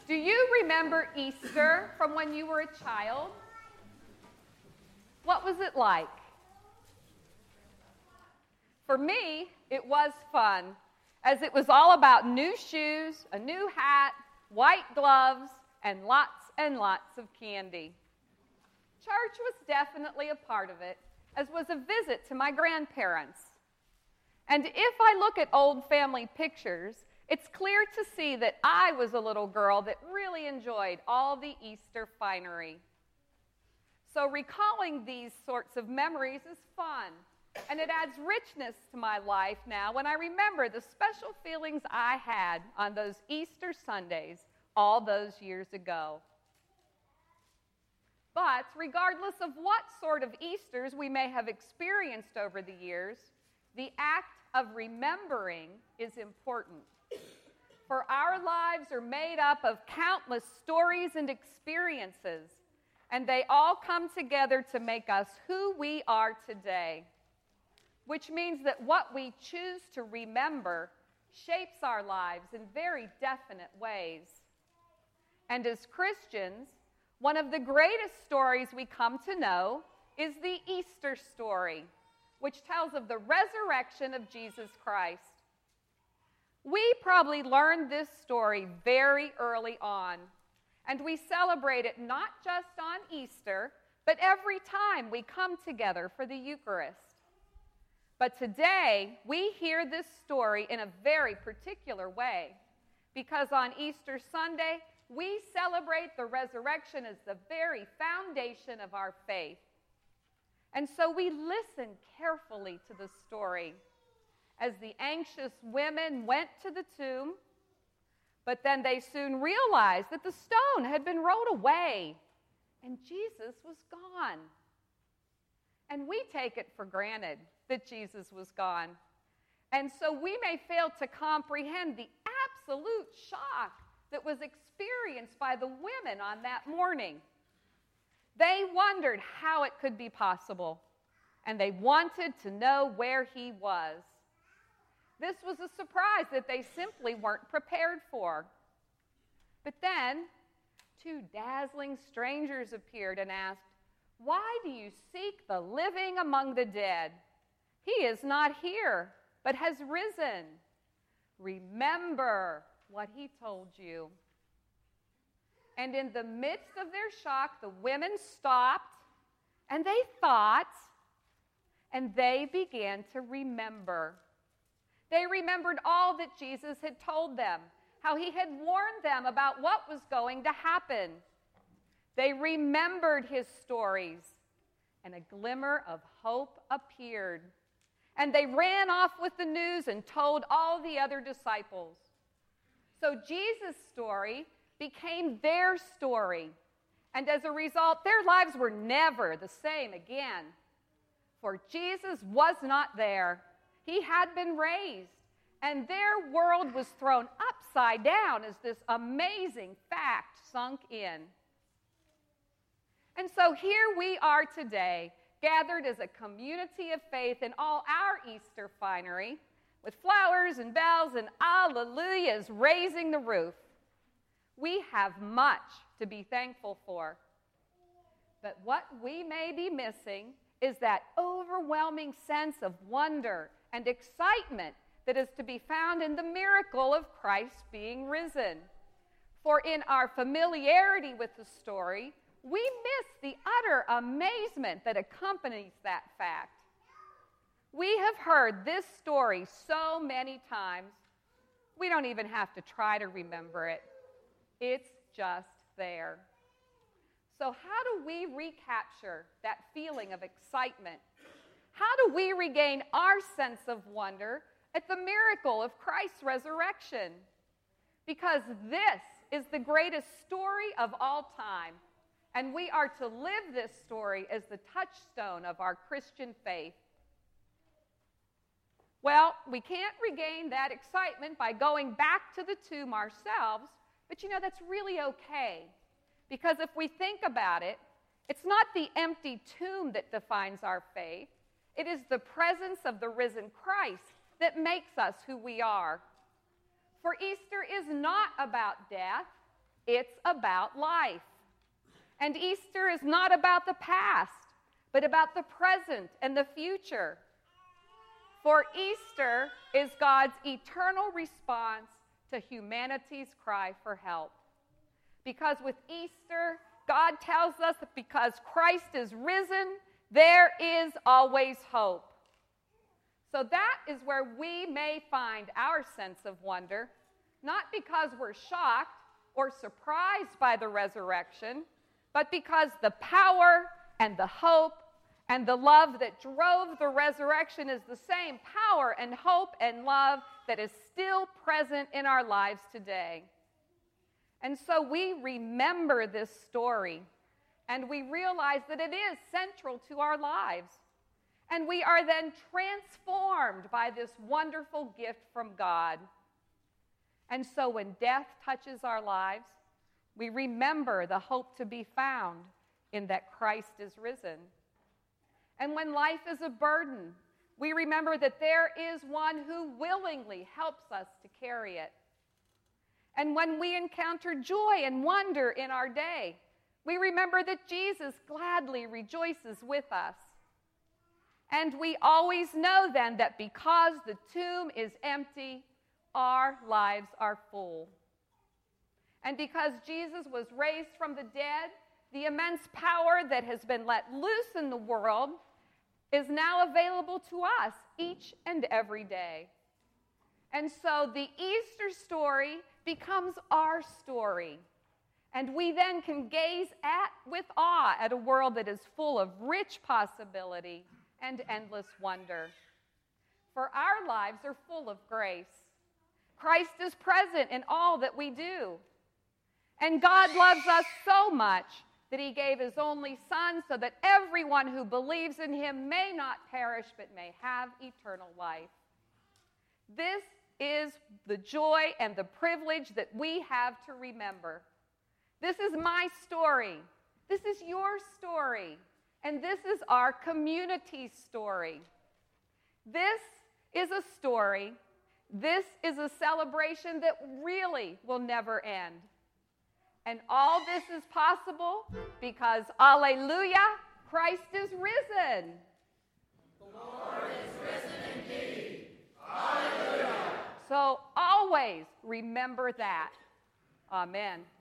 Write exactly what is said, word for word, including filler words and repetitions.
Do you remember Easter from when you were a child? What was it like? For me, it was fun, as it was all about new shoes, a new hat, white gloves, and lots and lots of candy. Church was definitely a part of it, as was a visit to my grandparents. And if I look at old family pictures, it's clear to see that I was a little girl that really enjoyed all the Easter finery. So recalling these sorts of memories is fun, and it adds richness to my life now when I remember the special feelings I had on those Easter Sundays all those years ago. But regardless of what sort of Easters we may have experienced over the years, the act of remembering is important. For our lives are made up of countless stories and experiences, and they all come together to make us who we are today, which means that what we choose to remember shapes our lives in very definite ways. And as Christians, one of the greatest stories we come to know is the Easter story, which tells of the resurrection of Jesus Christ. We probably learned this story very early on, and we celebrate it not just on Easter, but every time we come together for the Eucharist. But today, we hear this story in a very particular way, because on Easter Sunday, we celebrate the resurrection as the very foundation of our faith. And so we listen carefully to the story as the anxious women went to the tomb, but then they soon realized that the stone had been rolled away and Jesus was gone. And we take it for granted that Jesus was gone. And so we may fail to comprehend the absolute shock that was experienced by the women on that morning. They wondered how it could be possible, and they wanted to know where he was. This was a surprise that they simply weren't prepared for. But then, two dazzling strangers appeared and asked, "Why do you seek the living among the dead? He is not here, but has risen. Remember what he told you." And in the midst of their shock, the women stopped, and they thought, and they began to remember. They remembered all that Jesus had told them, how he had warned them about what was going to happen. They remembered his stories, and a glimmer of hope appeared. And they ran off with the news and told all the other disciples. So Jesus' story became their story. And as a result, their lives were never the same again. For Jesus was not there. He had been raised. And their world was thrown upside down as this amazing fact sunk in. And so here we are today, gathered as a community of faith in all our Easter finery, with flowers and bells and alleluias raising the roof. We have much to be thankful for. But what we may be missing is that overwhelming sense of wonder and excitement that is to be found in the miracle of Christ being risen. For in our familiarity with the story, we miss the utter amazement that accompanies that fact. We have heard this story so many times, we don't even have to try to remember it. It's just there. So how do we recapture that feeling of excitement? How do we regain our sense of wonder at the miracle of Christ's resurrection? Because this is the greatest story of all time, and we are to live this story as the touchstone of our Christian faith. Well, we can't regain that excitement by going back to the tomb ourselves, but you know, that's really okay. Because if we think about it, it's not the empty tomb that defines our faith. It is the presence of the risen Christ that makes us who we are. For Easter is not about death, It's about life. And Easter is not about the past, but about the present and the future. For Easter is God's eternal response to humanity's cry for help. Because with Easter, God tells us that because Christ is risen, there is always hope. So that is where we may find our sense of wonder, not because we're shocked or surprised by the resurrection, but because the power and the hope and the love that drove the resurrection is the same power and hope and love that is still present in our lives today. And so we remember this story, and we realize that it is central to our lives. And we are then transformed by this wonderful gift from God. And so when death touches our lives, we remember the hope to be found in that Christ is risen. And when life is a burden, we remember that there is one who willingly helps us to carry it. And when we encounter joy and wonder in our day, we remember that Jesus gladly rejoices with us. And we always know then that because the tomb is empty, our lives are full. And because Jesus was raised from the dead, the immense power that has been let loose in the world is now available to us each and every day. And so the Easter story becomes our story. And we then can gaze at with awe at a world that is full of rich possibility and endless wonder. For our lives are full of grace. Christ is present in all that we do. And God loves us so much that he gave his only Son so that everyone who believes in him may not perish but may have eternal life. This is the joy and the privilege that we have to remember. This is my story. This is your story. And this is our community's story. This is a story. This is a celebration that really will never end. And all this is possible because, alleluia, Christ is risen. The Lord is risen indeed. Alleluia. So always remember that. Amen.